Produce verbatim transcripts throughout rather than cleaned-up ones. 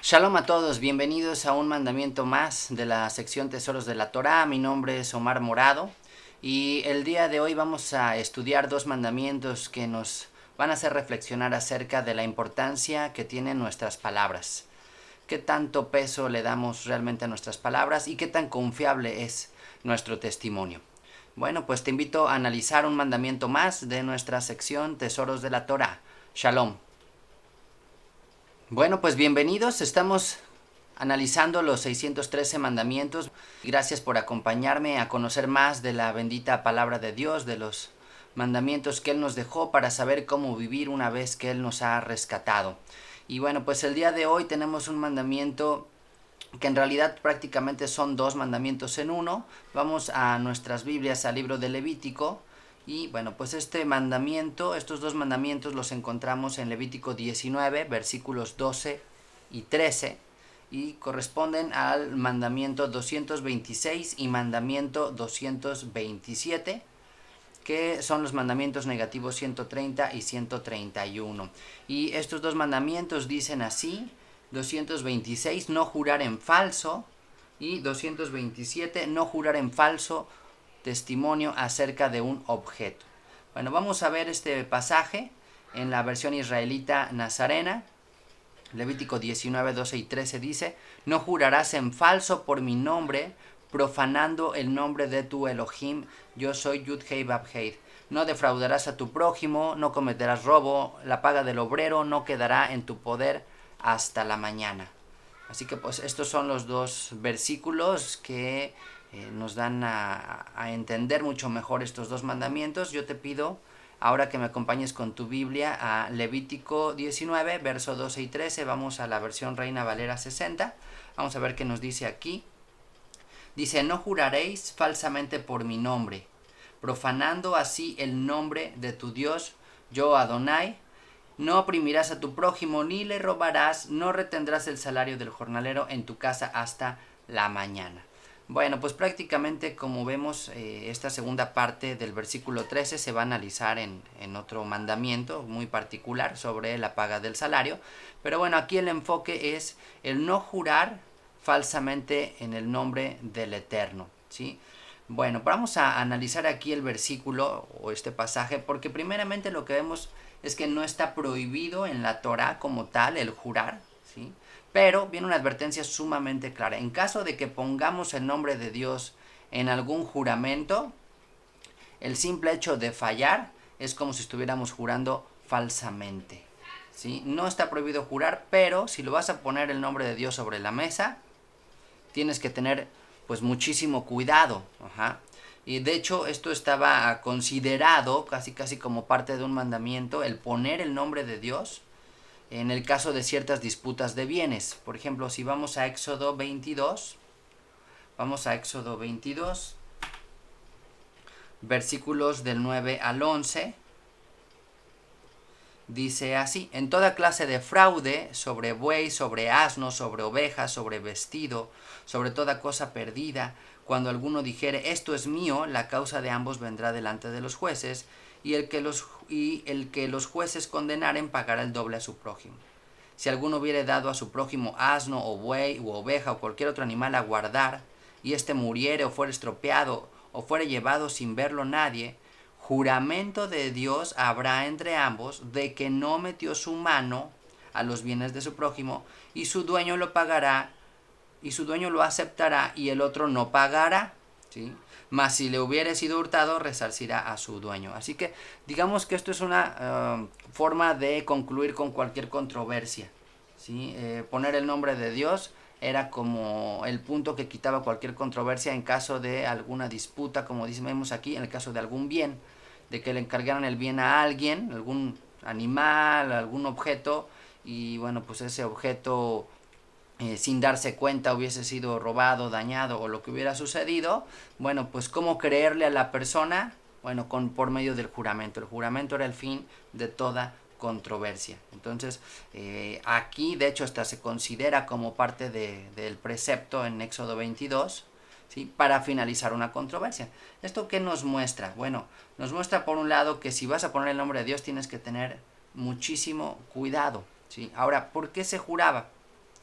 Shalom a todos, bienvenidos a un mandamiento más de la sección Tesoros de la Torá. Mi nombre es Omar Morado y el día de hoy vamos a estudiar dos mandamientos que nos van a hacer reflexionar acerca de la importancia que tienen nuestras palabras. Qué tanto peso le damos realmente a nuestras palabras y qué tan confiable es nuestro testimonio. Bueno, pues te invito a analizar un mandamiento más de nuestra sección Tesoros de la Torá. Shalom. Bueno, pues bienvenidos, estamos analizando los seiscientos trece mandamientos. Gracias por acompañarme a conocer más de la bendita palabra de Dios, de los mandamientos que Él nos dejó para saber cómo vivir una vez que Él nos ha rescatado. Y bueno, pues el día de hoy tenemos un mandamiento que en realidad prácticamente son dos mandamientos en uno. Vamos a nuestras Biblias, al libro de Levítico. Y bueno, pues este mandamiento, estos dos mandamientos los encontramos en Levítico diecinueve, versículos doce y trece, y corresponden al mandamiento doscientos veintiséis y mandamiento doscientos veintisiete, que son los mandamientos negativos ciento treinta y ciento treinta y uno. Y estos dos mandamientos dicen así: doscientos veintiséis, no jurar en falso, y doscientos veintisiete, no jurar en falso testimonio acerca de un objeto. Bueno, vamos a ver este pasaje en la versión israelita nazarena. Levítico diecinueve, doce y trece dice: no jurarás en falso por mi nombre, profanando el nombre de tu Elohim, yo soy Yud-Hei Vab-Hei. No defraudarás a tu prójimo, no cometerás robo, la paga del obrero no quedará en tu poder hasta la mañana. Así que pues estos son los dos versículos que eh, nos dan a, a entender mucho mejor estos dos mandamientos. Yo te pido ahora que me acompañes con tu Biblia a Levítico diecinueve, verso doce y trece. Vamos a la versión Reina Valera sesenta. Vamos a ver qué nos dice aquí. Dice: no juraréis falsamente por mi nombre, profanando así el nombre de tu Dios, yo Adonai. No oprimirás a tu prójimo, ni le robarás, no retendrás el salario del jornalero en tu casa hasta la mañana. Bueno, pues prácticamente como vemos, eh, esta segunda parte del versículo trece se va a analizar en, en otro mandamiento muy particular sobre la paga del salario. Pero bueno, aquí el enfoque es el no jurar falsamente en el nombre del Eterno, ¿sí? Bueno, vamos a analizar aquí el versículo o este pasaje, porque primeramente lo que vemos es que no está prohibido en la Torá como tal el jurar, ¿sí? Pero viene una advertencia sumamente clara. En caso de que pongamos el nombre de Dios en algún juramento, el simple hecho de fallar es como si estuviéramos jurando falsamente, ¿sí? No está prohibido jurar, pero si lo vas a poner el nombre de Dios sobre la mesa, tienes que tener pues muchísimo cuidado. Ajá. Y de hecho esto estaba considerado casi casi como parte de un mandamiento, el poner el nombre de Dios en el caso de ciertas disputas de bienes. Por ejemplo, si vamos a Éxodo veintidós, vamos a Éxodo veintidós, versículos del nueve al once, dice así: en toda clase de fraude, sobre buey, sobre asno, sobre oveja, sobre vestido, sobre toda cosa perdida, cuando alguno dijere esto es mío, la causa de ambos vendrá delante de los jueces, y el que los, y el que los jueces condenaren pagará el doble a su prójimo. Si alguno hubiere dado a su prójimo asno o buey u oveja o cualquier otro animal a guardar, y éste muriere o fuere estropeado o fuere llevado sin verlo nadie, juramento de Dios habrá entre ambos de que no metió su mano a los bienes de su prójimo, y su dueño lo pagará, y su dueño lo aceptará, y el otro no pagará, ¿sí? Mas si le hubiere sido hurtado, resarcirá a su dueño. Así que digamos que esto es una uh, forma de concluir con cualquier controversia, ¿sí? Eh, poner el nombre de Dios era como el punto que quitaba cualquier controversia en caso de alguna disputa, como decimos aquí, en el caso de algún bien, de que le encargaran el bien a alguien, algún animal, algún objeto, y bueno, pues ese objeto eh, sin darse cuenta hubiese sido robado, dañado o lo que hubiera sucedido. Bueno, pues ¿cómo creerle a la persona? Bueno, con, por medio del juramento. El juramento era el fin de toda controversia. Entonces, eh, aquí de hecho hasta se considera como parte de, del precepto en Éxodo veintidós, ¿sí? Para finalizar una controversia. ¿Esto qué nos muestra? Bueno, nos muestra por un lado que si vas a poner el nombre de Dios tienes que tener muchísimo cuidado, ¿sí? Ahora, ¿por qué se juraba?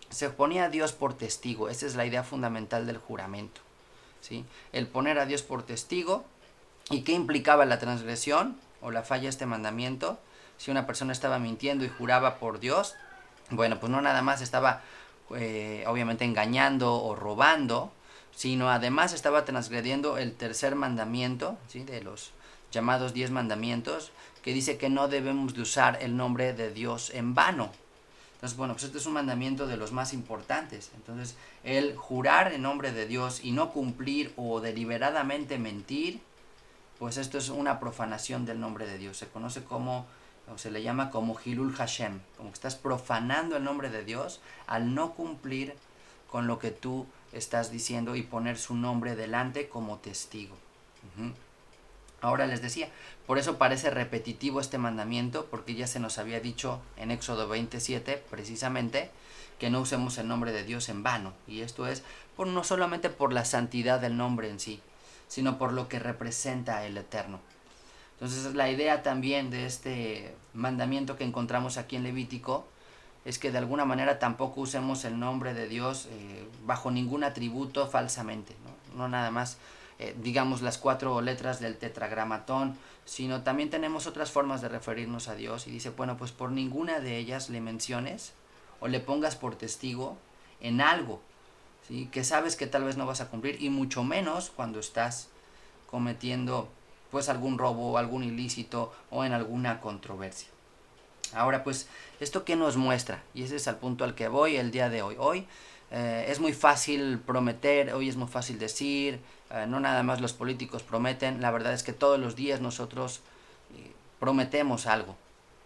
se ponía a Dios por testigo. Esa es la idea fundamental del juramento, ¿sí? El poner a Dios por testigo. ¿Y qué implicaba la transgresión o la falla de este mandamiento? Si una persona estaba mintiendo y juraba por Dios, bueno, pues no nada más estaba eh, obviamente engañando o robando, sino además estaba transgrediendo el tercer mandamiento, ¿sí?, de los llamados diez mandamientos, que dice que no debemos de usar el nombre de Dios en vano. Entonces, bueno, pues este es un mandamiento de los más importantes. Entonces, el jurar en nombre de Dios y no cumplir o deliberadamente mentir, pues esto es una profanación del nombre de Dios. Se conoce como, o se le llama como Hilul Hashem, como que estás profanando el nombre de Dios al no cumplir con lo que tú estás diciendo y poner su nombre delante como testigo. Uh-huh. Ahora les decía, por eso parece repetitivo este mandamiento, porque ya se nos había dicho en Éxodo veintisiete, precisamente, que no usemos el nombre de Dios en vano. Y esto es por, no solamente por la santidad del nombre en sí, sino por lo que representa el Eterno. Entonces la idea también de este mandamiento que encontramos aquí en Levítico es que de alguna manera tampoco usemos el nombre de Dios eh, bajo ningún atributo falsamente, no, no nada más eh, digamos las cuatro letras del tetragramatón, sino también tenemos otras formas de referirnos a Dios, y dice, bueno, pues por ninguna de ellas le menciones o le pongas por testigo en algo, ¿sí?, que sabes que tal vez no vas a cumplir, y mucho menos cuando estás cometiendo pues algún robo, algún ilícito o en alguna controversia. Ahora pues, ¿esto qué nos muestra? Y ese es el punto al que voy el día de hoy. Hoy eh, es muy fácil prometer, hoy es muy fácil decir, eh, no nada más los políticos prometen, la verdad es que todos los días nosotros eh, prometemos algo.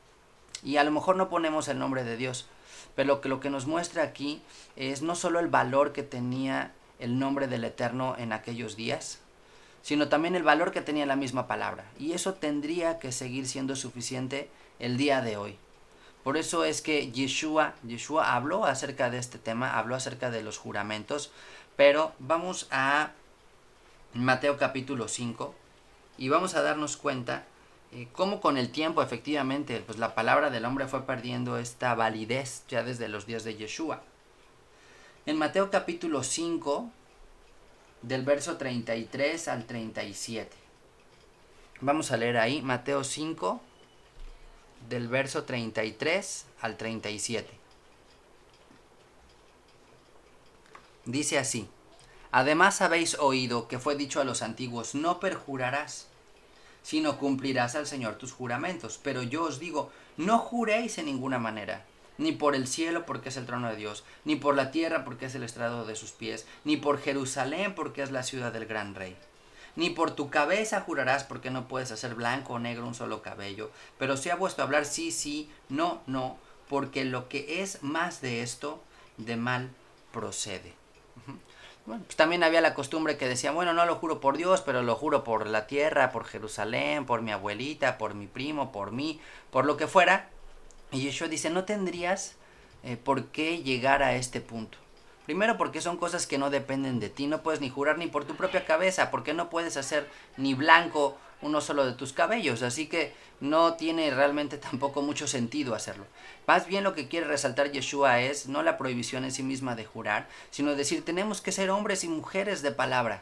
Y a lo mejor no ponemos el nombre de Dios, pero lo que, lo que nos muestra aquí es no solo el valor que tenía el nombre del Eterno en aquellos días, sino también el valor que tenía la misma palabra. Y eso tendría que seguir siendo suficiente el día de hoy. Por eso es que Yeshua, Yeshua habló acerca de este tema, habló acerca de los juramentos, pero vamos a Mateo capítulo cinco y vamos a darnos cuenta eh, cómo con el tiempo efectivamente pues la palabra del hombre fue perdiendo esta validez ya desde los días de Yeshua. En Mateo capítulo cinco, del verso treinta y tres al treinta y siete. Vamos a leer ahí Mateo cinco, del verso treinta y tres al treinta y siete. Dice así: Además habéis oído que fue dicho a los antiguos, no perjurarás, sino cumplirás al Señor tus juramentos. Pero yo os digo, no juréis en ninguna manera, ni por el cielo porque es el trono de Dios, ni por la tierra porque es el estrado de sus pies, ni por Jerusalén porque es la ciudad del gran rey. Ni por tu cabeza jurarás porque no puedes hacer blanco o negro un solo cabello, pero sea vuestro hablar sí, sí, no, no, porque lo que es más de esto, de mal procede. Bueno, pues también había la costumbre que decían, bueno, no lo juro por Dios, pero lo juro por la tierra, por Jerusalén, por mi abuelita, por mi primo, por mí, por lo que fuera. Y Yeshua dice, no tendrías eh, por qué llegar a este punto. Primero porque son cosas que no dependen de ti, no puedes ni jurar ni por tu propia cabeza, porque no puedes hacer ni blanco uno solo de tus cabellos, así que no tiene realmente tampoco mucho sentido hacerlo. Más bien lo que quiere resaltar Yeshua es no la prohibición en sí misma de jurar, sino decir tenemos que ser hombres y mujeres de palabra.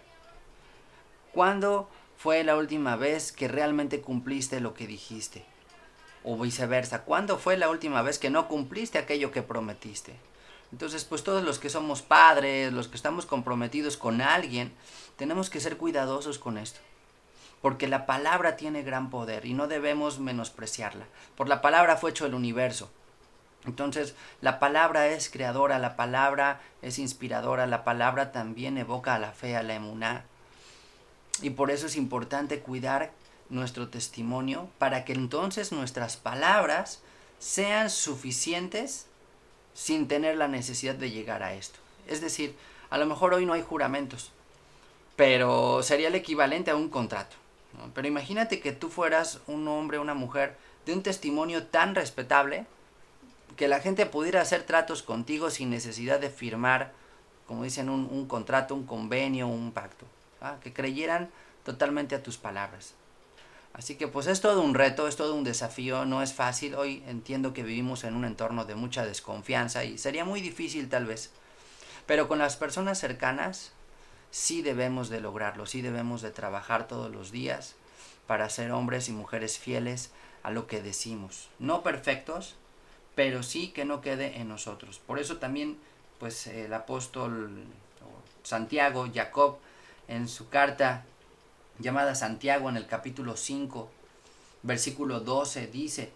¿Cuándo fue la última vez que realmente cumpliste lo que dijiste? O viceversa, ¿cuándo fue la última vez que no cumpliste aquello que prometiste? Entonces, pues todos los que somos padres, los que estamos comprometidos con alguien, tenemos que ser cuidadosos con esto. Porque la palabra tiene gran poder y no debemos menospreciarla. Por la palabra fue hecho el universo. Entonces, la palabra es creadora, la palabra es inspiradora, la palabra también evoca a la fe, a la emuná. Y por eso es importante cuidar nuestro testimonio para que entonces nuestras palabras sean suficientes sin tener la necesidad de llegar a esto. Es decir, a lo mejor hoy no hay juramentos, pero sería el equivalente a un contrato, ¿no? Pero imagínate que tú fueras un hombre, una mujer de un testimonio tan respetable que la gente pudiera hacer tratos contigo sin necesidad de firmar, como dicen, un, un contrato, un convenio, un pacto, ¿ah? Que creyeran totalmente a tus palabras. Así que pues es todo un reto, es todo un desafío, no es fácil. Hoy entiendo que vivimos en un entorno de mucha desconfianza y sería muy difícil tal vez. Pero con las personas cercanas sí debemos de lograrlo, sí debemos de trabajar todos los días para ser hombres y mujeres fieles a lo que decimos. No perfectos, pero sí que no quede en nosotros. Por eso también pues el apóstol Santiago, Jacob, en su carta llamada Santiago en el capítulo cinco, versículo doce, dice: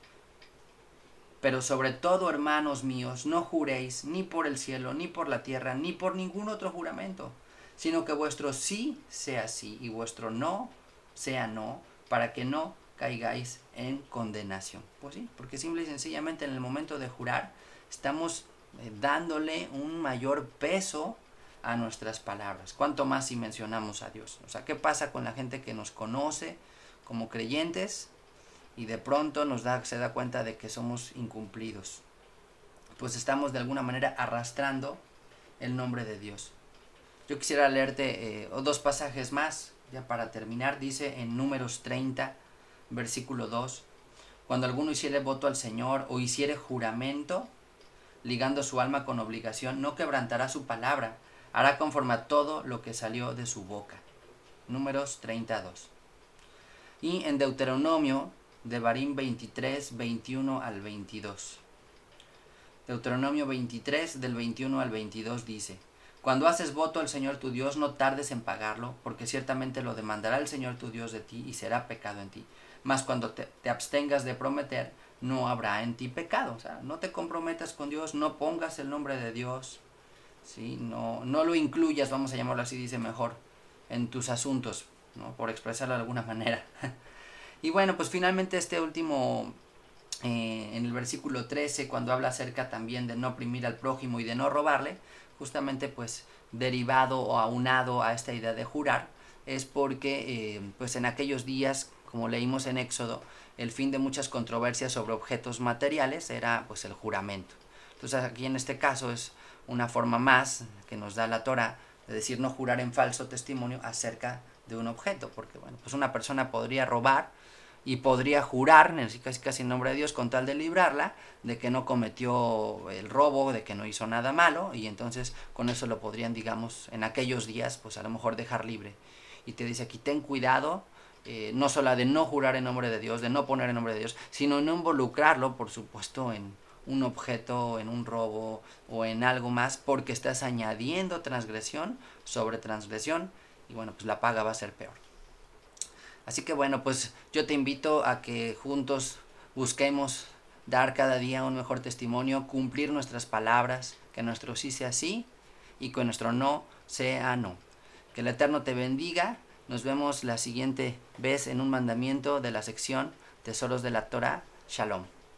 pero sobre todo, hermanos míos, no juréis ni por el cielo, ni por la tierra, ni por ningún otro juramento, sino que vuestro sí sea sí y vuestro no sea no, para que no caigáis en condenación. Pues sí, porque simple y sencillamente en el momento de jurar estamos eh, dándole un mayor peso a nuestras palabras. Cuanto más si mencionamos a Dios. O sea, ¿qué pasa con la gente que nos conoce como creyentes y de pronto nos da, se da cuenta de que somos incumplidos? Pues estamos de alguna manera arrastrando el nombre de Dios. Yo quisiera leerte eh, dos pasajes más, ya para terminar. Dice en Números treinta, versículo dos: cuando alguno hiciere voto al Señor o hiciere juramento, ligando su alma con obligación, no quebrantará su palabra, hará conforme a todo lo que salió de su boca. Números treinta dos. Y en Deuteronomio, Devarim veintitrés, veintiuno al veintidós. Deuteronomio veintitrés, del veintiuno al veintidós dice: cuando haces voto al Señor tu Dios, no tardes en pagarlo, porque ciertamente lo demandará el Señor tu Dios de ti y será pecado en ti. Mas cuando te, te abstengas de prometer, no habrá en ti pecado. O sea, no te comprometas con Dios, no pongas el nombre de Dios, ¿sí? no, no lo incluyas, vamos a llamarlo así, dice mejor, en tus asuntos, ¿no? Por expresarlo de alguna manera. Y bueno, pues finalmente este último, eh, en el versículo trece, cuando habla acerca también de no oprimir al prójimo y de no robarle, justamente pues derivado o aunado a esta idea de jurar, es porque eh, pues en aquellos días, como leímos en Éxodo, el fin de muchas controversias sobre objetos materiales era pues el juramento. Entonces aquí en este caso es una forma más que nos da la Torá de decir no jurar en falso testimonio acerca de un objeto, porque bueno, pues una persona podría robar y podría jurar, casi casi en nombre de Dios, con tal de librarla, de que no cometió el robo, de que no hizo nada malo, y entonces con eso lo podrían, digamos, en aquellos días, pues a lo mejor dejar libre. Y te dice aquí, ten cuidado, eh, no solo de no jurar en nombre de Dios, de no poner en nombre de Dios, sino no involucrarlo, por supuesto, en un objeto, en un robo o en algo más, porque estás añadiendo transgresión sobre transgresión, y bueno, pues la paga va a ser peor. Así que bueno, pues yo te invito a que juntos busquemos dar cada día un mejor testimonio, cumplir nuestras palabras, que nuestro sí sea sí y que nuestro no sea no. Que el Eterno te bendiga. Nos vemos la siguiente vez en un mandamiento de la sección Tesoros de la Torá. Shalom.